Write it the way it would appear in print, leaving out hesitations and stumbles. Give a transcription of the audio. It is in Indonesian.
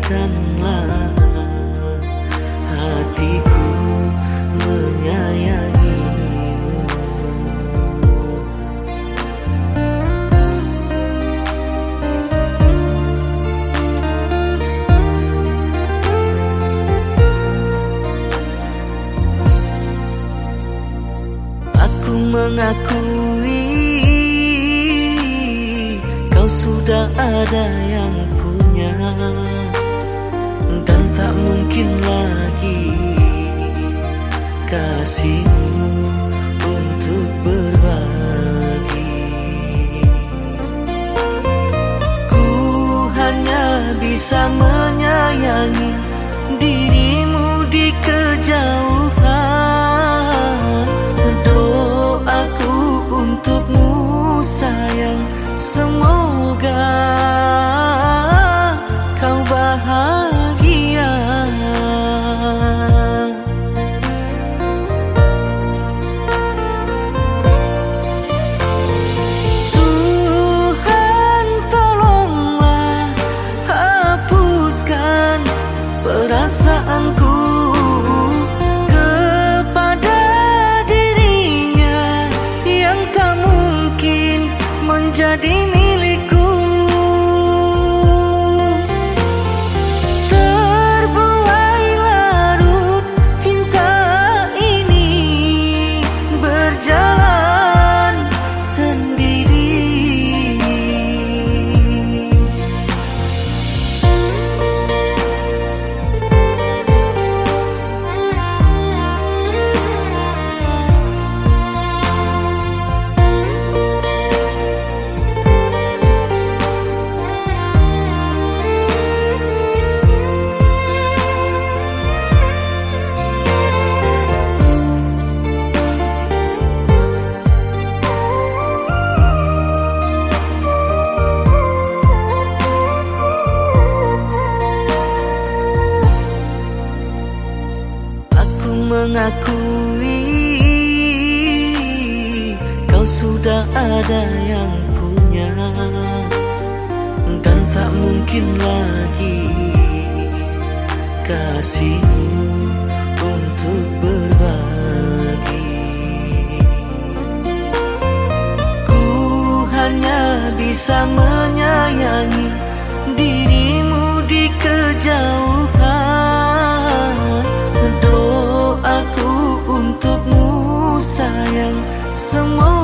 biarkanlah hatiku menyayangimu. Aku mengakui kau sudah ada yang punya, dan tak mungkin lagi kasihmu untuk berbagi. Ku hanya bisa menyayangi dirimu di kejauhan. Doaku untukmu sayang, semoga kau bahagia. Tuhan tolonglah hapuskan perasaanku kepada dirinya yang tak mungkin menjadi milikku. Terbuai larut cinta ini berjalan sendiri. Mengakui kau sudah ada yang punya, dan tak mungkin lagi kasihmu untuk berbagi. Ku hanya bisa menyayangi dirimu di kejauhan. Doaku untukmu sayang, semua